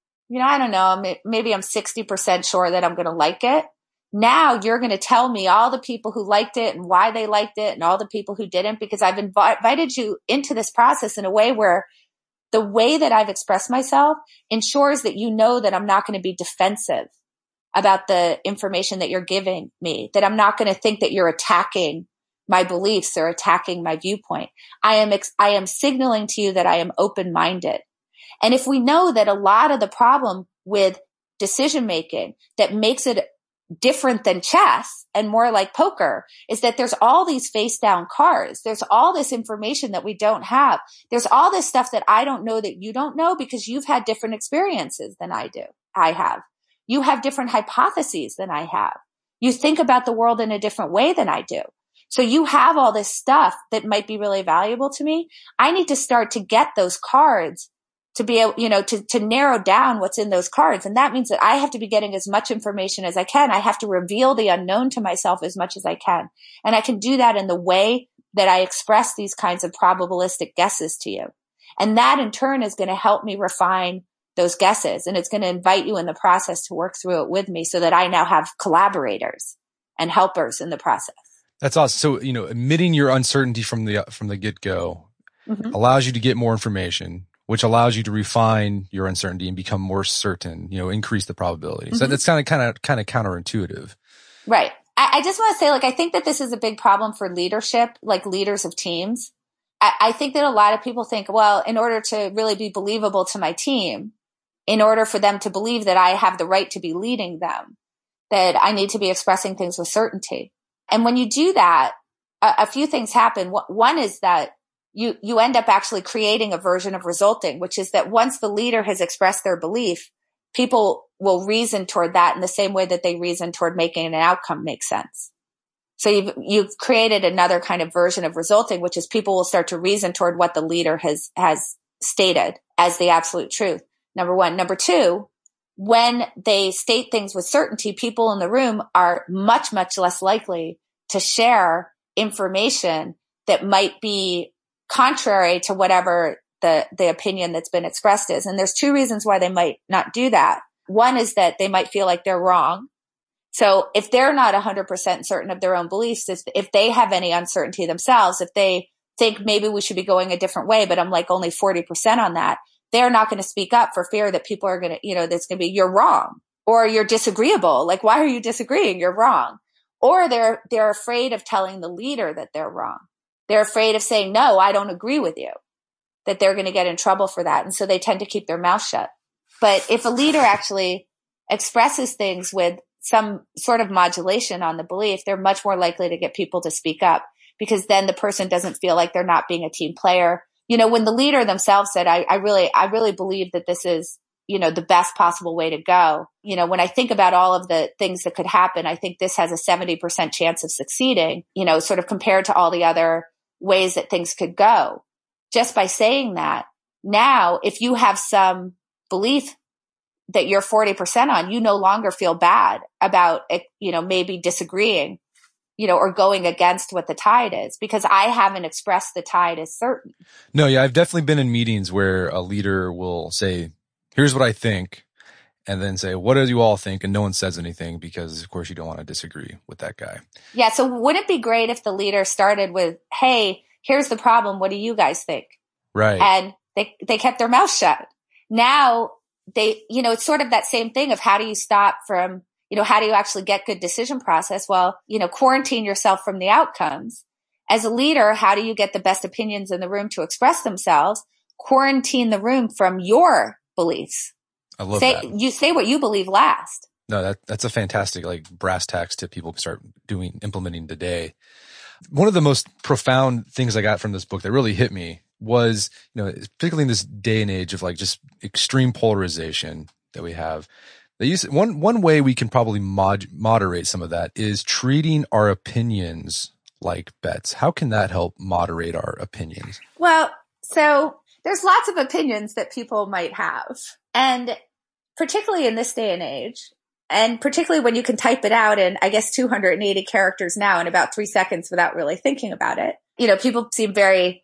I don't know, maybe I'm 60% sure that I'm going to like it. Now you're going to tell me all the people who liked it and why they liked it and all the people who didn't, because I've invited you into this process in a way where the way that I've expressed myself ensures that you know that I'm not going to be defensive about the information that you're giving me, that I'm not going to think that you're attacking my beliefs or attacking my viewpoint. I am signaling to you that I am open-minded. And if we know that a lot of the problem with decision making that makes it different than chess and more like poker is that there's all these face down cards. There's all this information that we don't have. There's all this stuff that I don't know that you don't know because you've had different experiences than I have. You have different hypotheses than I have. You think about the world in a different way than I do. So you have all this stuff that might be really valuable to me. I need to start to get those cards to be able, to narrow down what's in those cards. And that means that I have to be getting as much information as I can. I have to reveal the unknown to myself as much as I can. And I can do that in the way that I express these kinds of probabilistic guesses to you. And that in turn is going to help me refine those guesses. And it's going to invite you in the process to work through it with me so that I now have collaborators and helpers in the process. That's awesome. So, admitting your uncertainty from the get-go allows you to get more information, which allows you to refine your uncertainty and become more certain, increase the probability. So that's kind of counterintuitive. Right. I just want to say, I think that this is a big problem for leadership, like leaders of teams. I think that a lot of people think, well, in order to really be believable to my team, in order for them to believe that I have the right to be leading them, that I need to be expressing things with certainty. And when you do that, a few things happen. One is that you end up actually creating a version of resulting, which is that once the leader has expressed their belief, people will reason toward that in the same way that they reason toward making an outcome make sense. So you've created another kind of version of resulting, which is people will start to reason toward what the leader has stated as the absolute truth. Number one. Number two, when they state things with certainty, people in the room are much, much less likely to share information that might be contrary to whatever the opinion that's been expressed is. And there's two reasons why they might not do that. One is that they might feel like they're wrong. So if they're not 100% certain of their own beliefs, if they have any uncertainty themselves, if they think maybe we should be going a different way, but I'm only 40% on that, they're not going to speak up for fear that people are going to, that's going to be, you're wrong or you're disagreeable. Why are you disagreeing? You're wrong. Or they're afraid of telling the leader that they're wrong. They're afraid of saying, no, I don't agree with you, that they're going to get in trouble for that. And so they tend to keep their mouth shut. But if a leader actually expresses things with some sort of modulation on the belief, they're much more likely to get people to speak up because then the person doesn't feel like they're not being a team player. When the leader themselves said, I really believe that this is, the best possible way to go. When I think about all of the things that could happen, I think this has a 70% chance of succeeding, sort of compared to all the other ways that things could go. Just by saying that, now, if you have some belief that you're 40% on, you no longer feel bad about, maybe disagreeing, or going against what the tide is, because I haven't expressed the tide as certain. No, yeah, I've definitely been in meetings where a leader will say, here's what I think, and then say, what do you all think? And no one says anything because, of course, you don't want to disagree with that guy. Yeah. So wouldn't it be great if the leader started with, hey, here's the problem. What do you guys think? Right. And they kept their mouth shut. Now it's sort of that same thing of how do you stop from, how do you actually get good decision process? Well, quarantine yourself from the outcomes. As a leader, how do you get the best opinions in the room to express themselves? Quarantine the room from your beliefs. I love that. You say what you believe last. No, that's a fantastic brass tacks tip people can start implementing today. One of the most profound things I got from this book that really hit me was, particularly in this day and age of just extreme polarization that we have. They use one way we can probably moderate some of that is treating our opinions like bets. How can that help moderate our opinions? Well, so there's lots of opinions that people might have. And particularly in this day and age, and particularly when you can type it out in, I guess, 280 characters now in about 3 seconds without really thinking about it, people seem very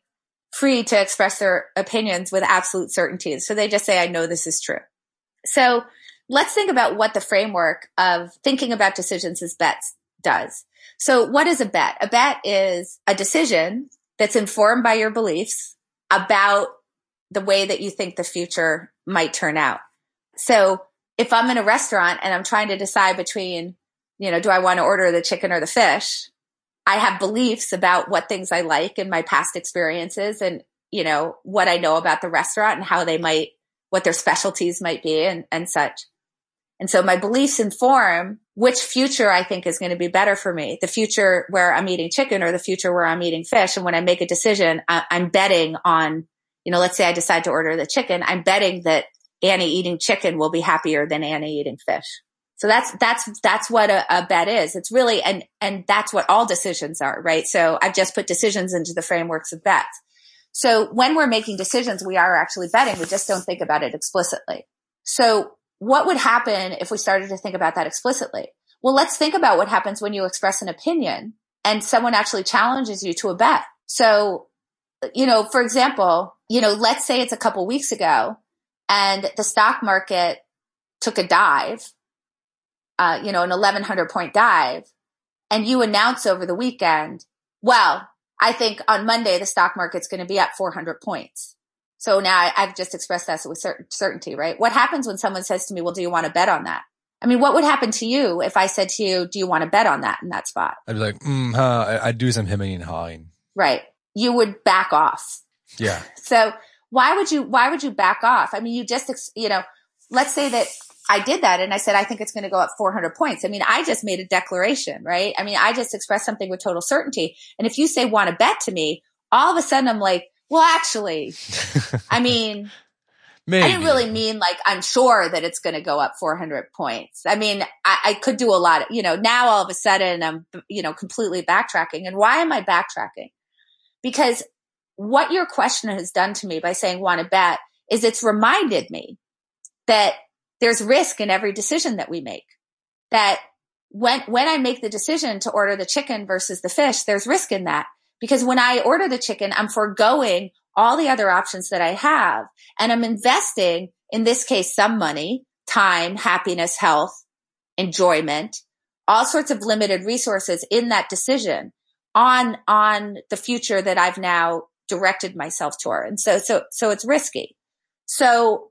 free to express their opinions with absolute certainty. So they just say, I know this is true. So let's think about what the framework of thinking about decisions as bets does. So what is a bet? A bet is a decision that's informed by your beliefs about the way that you think the future might turn out. So if I'm in a restaurant and I'm trying to decide between, do I want to order the chicken or the fish? I have beliefs about what things I like and my past experiences and, what I know about the restaurant and how what their specialties might be and such. And so my beliefs inform which future I think is going to be better for me, the future where I'm eating chicken or the future where I'm eating fish. And when I make a decision, I'm betting on, let's say I decide to order the chicken, I'm betting that Annie eating chicken will be happier than Annie eating fish. So that's what a bet is. It's really, and that's what all decisions are, right? So I've just put decisions into the frameworks of bets. So when we're making decisions, we are actually betting. We just don't think about it explicitly. So what would happen if we started to think about that explicitly? Well, let's think about what happens when you express an opinion and someone actually challenges you to a bet. So, for example, let's say it's a couple weeks ago and the stock market took a dive, an 1,100 point dive, and you announce over the weekend, well, I think on Monday the stock market's going to be up 400 points. So now I've just expressed that with certainty, right? What happens when someone says to me, well, do you want to bet on that? I mean, what would happen to you if I said to you, do you want to bet on that in that spot? I'd be like, I'd do some hemming and hawing. Right. You would back off. Yeah. So why would you back off? I mean, you just, let's say that I did that and I said, I think it's going to go up 400 points. I mean, I just made a declaration, right? I mean, I just expressed something with total certainty. And if you say want to bet to me, all of a sudden I'm like, well, actually, I mean, maybe. I didn't really mean like, I'm sure that it's going to go up 400 points. I mean, I could do a lot of, now all of a sudden I'm, completely backtracking. And why am I backtracking? Because what your question has done to me by saying want to bet is it's reminded me that there's risk in every decision that we make. That when I make the decision to order the chicken versus the fish, there's risk in that. Because when I order the chicken, I'm foregoing all the other options that I have. And I'm investing, in this case, some money, time, happiness, health, enjoyment, all sorts of limited resources in that decision on the future that I've now directed myself toward. And so it's risky. So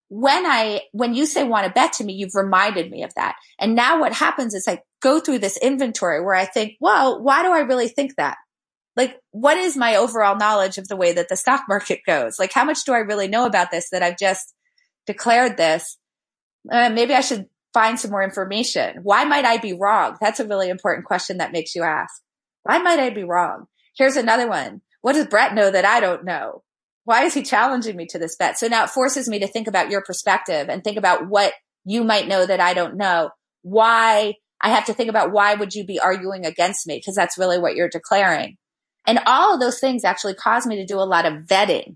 when you say want to bet to me, you've reminded me of that. And now what happens is I go through this inventory where I think, well, why do I really think that? Like, what is my overall knowledge of the way that the stock market goes? Like, how much do I really know about this that I've just declared this? Maybe I should find some more information. Why might I be wrong? That's a really important question that makes you ask. Why might I be wrong? Here's another one. What does Brett know that I don't know? Why is he challenging me to this bet? So now it forces me to think about your perspective and think about what you might know that I don't know. Why I have to think about why would you be arguing against me? Because that's really what you're declaring. And all of those things actually cause me to do a lot of vetting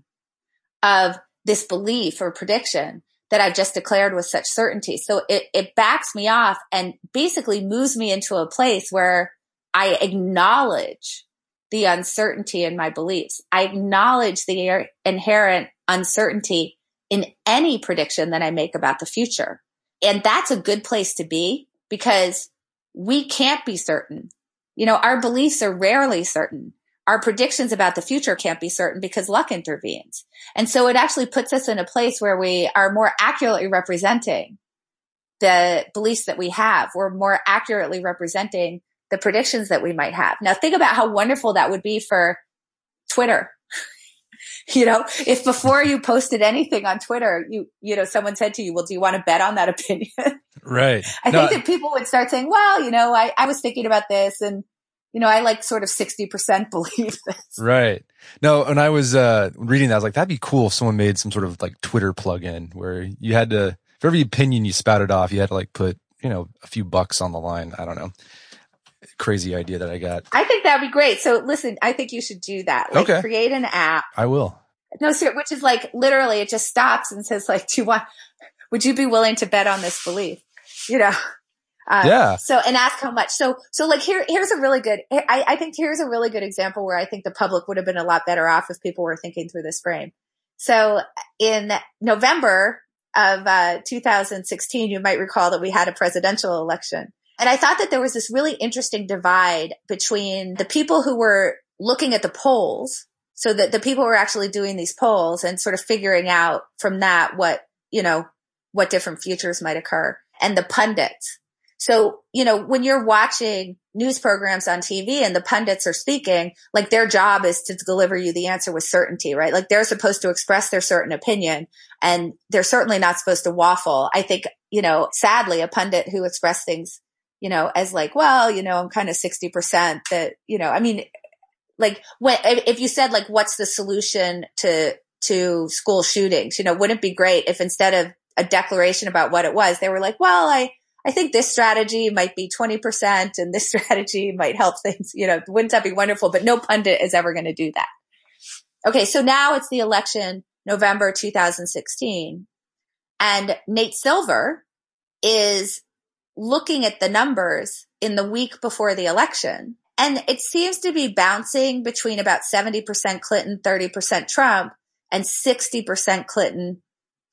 of this belief or prediction that I've just declared with such certainty. So it backs me off and basically moves me into a place where I acknowledge the uncertainty in my beliefs. I acknowledge the inherent uncertainty in any prediction that I make about the future. And that's a good place to be because we can't be certain. Our beliefs are rarely certain. Our predictions about the future can't be certain because luck intervenes. And so it actually puts us in a place where we are more accurately representing the beliefs that we have. We're more accurately representing the predictions that we might have. Now think about how wonderful that would be for Twitter. If before you posted anything on Twitter, someone said to you, well, do you want to bet on that opinion? Right. I think that people would start saying, well, I was thinking about this and, I like sort of 60% believe this. Right. No, when I was reading that, I was like, that'd be cool if someone made some sort of like Twitter plugin where you had to, for every opinion you spouted off, you had to like put, a few bucks on the line. I don't know. Crazy idea that I got. I think that'd be great. So listen, I think you should do that. Like create an app. I will. No, sir, which is like literally it just stops and says like, would you be willing to bet on this belief? Yeah. So, and ask how much. So like here's a really good, I think here's a really good example where I think the public would have been a lot better off if people were thinking through this frame. So in November of 2016, you might recall that we had a presidential election. And I thought that there was this really interesting divide between the people who were looking at the polls. So that the people who were actually doing these polls and sort of figuring out from that what different futures might occur, and the pundits. So, when you're watching news programs on TV and the pundits are speaking, like their job is to deliver you the answer with certainty, right? Like they're supposed to express their certain opinion, and they're certainly not supposed to waffle. I think, sadly, a pundit who expressed things, as like, well, I'm kind of 60% that, like if you said like, what's the solution to school shootings? Wouldn't it be great if instead of a declaration about what it was, they were like, well, I think this strategy might be 20% and this strategy might help things, wouldn't that be wonderful? But no pundit is ever going to do that. Okay. So now it's the election, November 2016, and Nate Silver is looking at the numbers in the week before the election. And it seems to be bouncing between about 70% Clinton, 30% Trump, and 60% Clinton,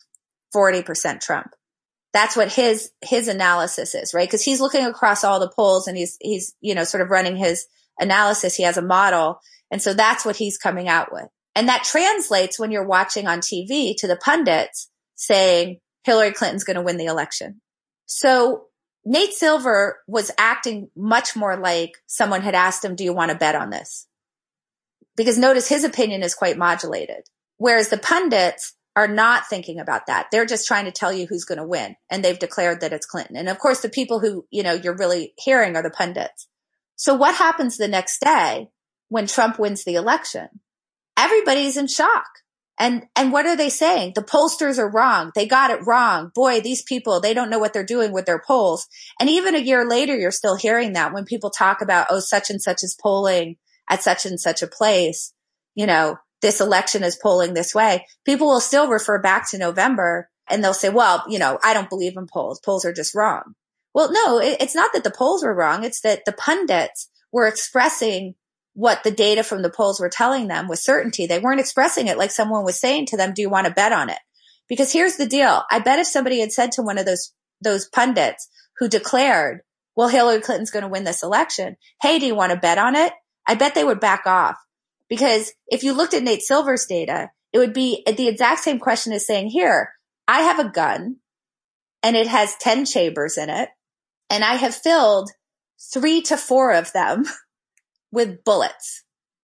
40% Trump. That's what his analysis is, right? Because he's looking across all the polls and he's sort of running his analysis. He has a model. And so that's what he's coming out with. And that translates when you're watching on TV to the pundits saying Hillary Clinton's going to win the election. So Nate Silver was acting much more like someone had asked him, do you want to bet on this? Because notice his opinion is quite modulated. Whereas the pundits are not thinking about that. They're just trying to tell you who's going to win. And they've declared that it's Clinton. And of course, the people who, you're really hearing are the pundits. So what happens the next day when Trump wins the election? Everybody's in shock. And what are they saying? The pollsters are wrong. They got it wrong. Boy, these people, they don't know what they're doing with their polls. And even a year later, you're still hearing that when people talk about, oh, such and such is polling at such and such a place, this election is polling this way. People will still refer back to November and they'll say, well, I don't believe in polls. Polls are just wrong. Well, no, it's not that the polls were wrong. It's that the pundits were expressing what the data from the polls were telling them with certainty. They weren't expressing it like someone was saying to them, do you want to bet on it? Because here's the deal. I bet if somebody had said to one of those pundits who declared, well, Hillary Clinton's going to win this election, hey, do you want to bet on it? I bet they would back off. Because if you looked at Nate Silver's data, it would be the exact same question as saying, here, I have a gun and it has 10 chambers in it, and I have filled 3 to 4 of them with bullets.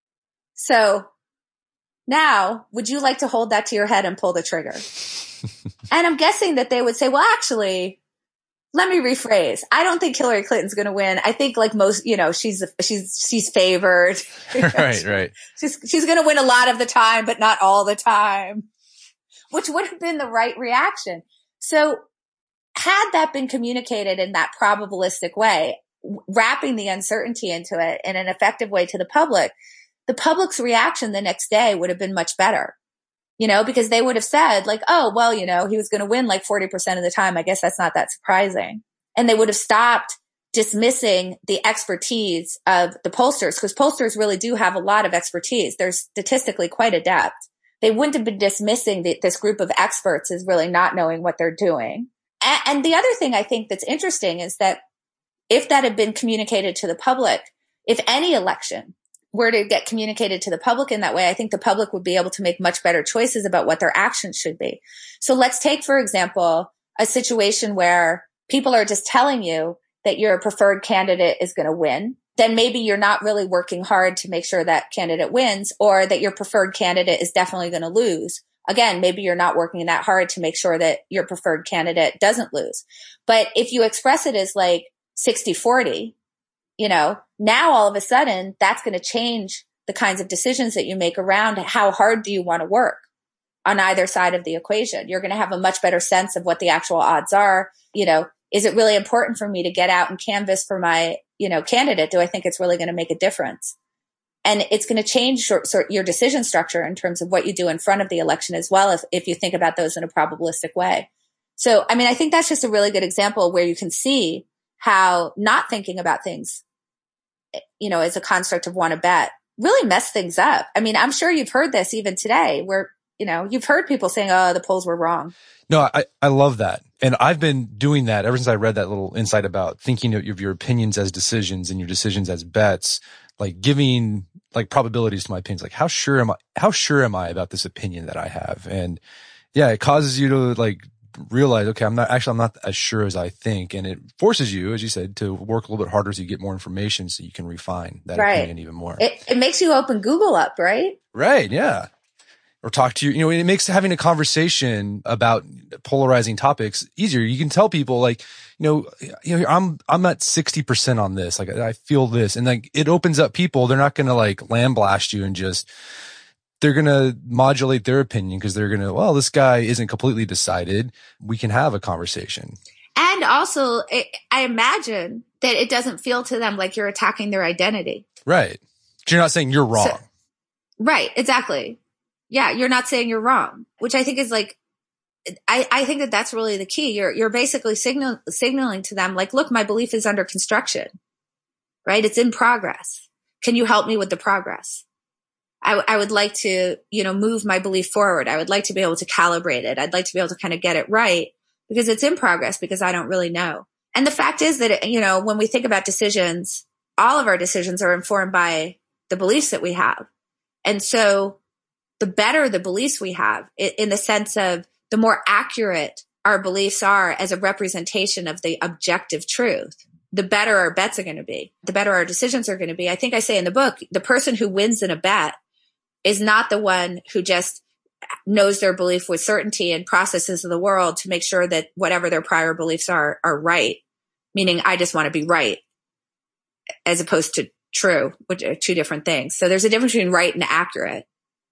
So now, would you like to hold that to your head and pull the trigger? And I'm guessing that they would say, well, actually, let me rephrase. I don't think Hillary Clinton's going to win. I think like most, she's favored. Right. She's going to win a lot of the time, but not all the time, which would have been the right reaction. So had that been communicated in that probabilistic way, wrapping the uncertainty into it in an effective way to the public's reaction the next day would have been much better. Because they would have said like, oh, well, he was going to win like 40% of the time. I guess that's not that surprising. And they would have stopped dismissing the expertise of the pollsters, because pollsters really do have a lot of expertise. They're statistically quite adept. They wouldn't have been dismissing this group of experts as really not knowing what they're doing. And the other thing I think that's interesting is that if that had been communicated to the public, if any election were to get communicated to the public in that way, I think the public would be able to make much better choices about what their actions should be. So let's take, for example, a situation where people are just telling you that your preferred candidate is going to win. Then maybe you're not really working hard to make sure that candidate wins, or that your preferred candidate is definitely going to lose. Again, maybe you're not working that hard to make sure that your preferred candidate doesn't lose. But if you express it as like 60-40, now all of a sudden that's going to change the kinds of decisions that you make around how hard do you want to work on either side of the equation. You're going to have a much better sense of what the actual odds are. Is it really important for me to get out and canvass for my, candidate? Do I think it's really going to make a difference? And it's going to change your decision structure in terms of what you do in front of the election as well, if you think about those in a probabilistic way. So, I think that's just a really good example where you can see how not thinking about things, as a construct of want to bet really mess things up. I mean, I'm sure you've heard this even today where, you've heard people saying, oh, the polls were wrong. No, I love that. And I've been doing that ever since I read that little insight about thinking of your opinions as decisions and your decisions as bets, like giving like probabilities to my opinions. Like how sure am I about this opinion that I have? And yeah, it causes you to like realize, okay, I'm not as sure as I think. And it forces you, as you said, to work a little bit harder so you get more information so you can refine that opinion even more. It makes you open Google up, right? Right. Yeah. Or talk to you, it makes having a conversation about polarizing topics easier. You can tell people like, I'm at 60% on this. Like I feel this, and like it opens up people. They're not going to like lambaste you and they're going to modulate their opinion because they're going to, well, this guy isn't completely decided. We can have a conversation. And also I imagine that it doesn't feel to them like you're attacking their identity. Right. You're not saying you're wrong. Right. Exactly. Yeah, you're not saying you're wrong, which I think is like, I think that that's really the key. You're basically signaling to them like, look, my belief is under construction, right? It's in progress. Can you help me with the progress? I would like to, move my belief forward. I would like to be able to calibrate it. I'd like to be able to kind of get it right because it's in progress because I don't really know. And the fact is that, when we think about decisions, all of our decisions are informed by the beliefs that we have. And so the better the beliefs we have in the sense of the more accurate our beliefs are as a representation of the objective truth, the better our bets are going to be, the better our decisions are going to be. I think I say in the book, the person who wins in a bet is not the one who just knows their belief with certainty and processes the world to make sure that whatever their prior beliefs are right. Meaning I just want to be right as opposed to true, which are two different things. So there's a difference between right and accurate.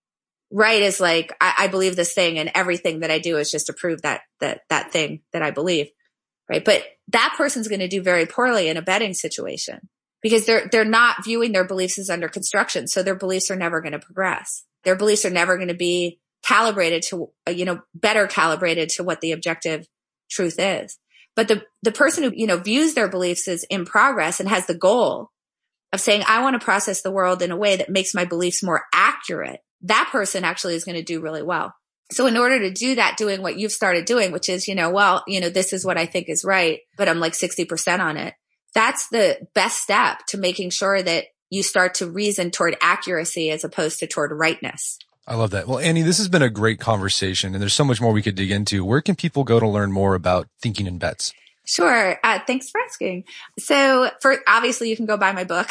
Right is like, I believe this thing and everything that I do is just to prove that thing that I believe. Right. But that person's going to do very poorly in a betting situation because they're not viewing their beliefs as under construction. So their beliefs are never going to progress. Their beliefs are never going to be calibrated to, better calibrated to what the objective truth is. But the person who, views their beliefs as in progress and has the goal of saying, I want to process the world in a way that makes my beliefs more accurate, that person actually is going to do really well. So in order to do that, doing what you've started doing, which is, this is what I think is right, but I'm like 60% on it. That's the best step to making sure that you start to reason toward accuracy as opposed to toward rightness. I love that. Well, Annie, this has been a great conversation and there's so much more we could dig into. Where can people go to learn more about thinking in bets? Sure. Thanks for asking. So obviously you can go buy my book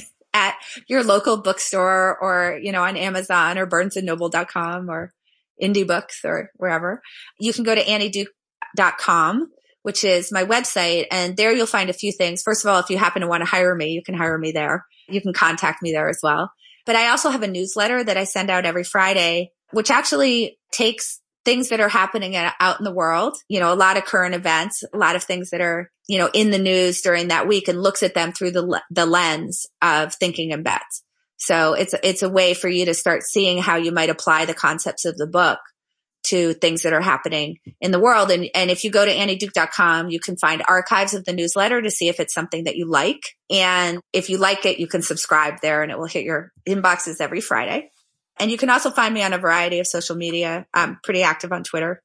at your local bookstore or, on Amazon or BarnesandNoble.com or Indie Books or wherever. You can go to annieduke.com, which is my website. And there you'll find a few things. First of all, if you happen to want to hire me, you can hire me there. You can contact me there as well. But I also have a newsletter that I send out every Friday, which actually takes things that are happening out in the world, a lot of current events, a lot of things that are, in the news during that week and looks at them through the lens of thinking in bets. So it's a way for you to start seeing how you might apply the concepts of the book to things that are happening in the world. And if you go to annieduke.com, you can find archives of the newsletter to see if it's something that you like. And if you like it, you can subscribe there and it will hit your inboxes every Friday. And you can also find me on a variety of social media. I'm pretty active on Twitter.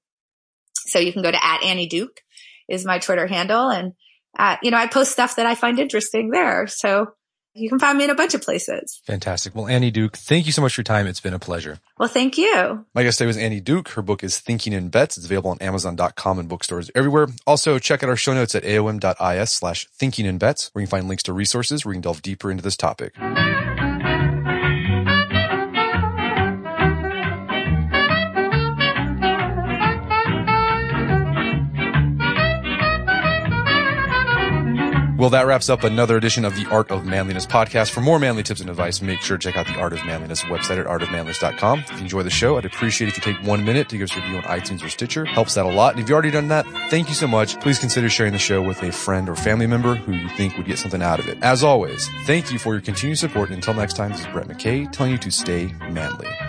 So you can go to @AnnieDuke is my Twitter handle. And, I post stuff that I find interesting there. So you can find me in a bunch of places. Fantastic. Well, Annie Duke, thank you so much for your time. It's been a pleasure. Well, thank you. My guest today was Annie Duke. Her book is Thinking in Bets. It's available on Amazon.com and bookstores everywhere. Also, check out our show notes at aom.is/thinkinginbets, where you can find links to resources where you can delve deeper into this topic. Well, that wraps up another edition of the Art of Manliness podcast. For more manly tips and advice, make sure to check out the Art of Manliness website at artofmanliness.com. If you enjoy the show, I'd appreciate if you take 1 minute to give us a review on iTunes or Stitcher. Helps out a lot. And if you've already done that, thank you so much. Please consider sharing the show with a friend or family member who you think would get something out of it. As always, thank you for your continued support. And until next time, this is Brett McKay telling you to stay manly.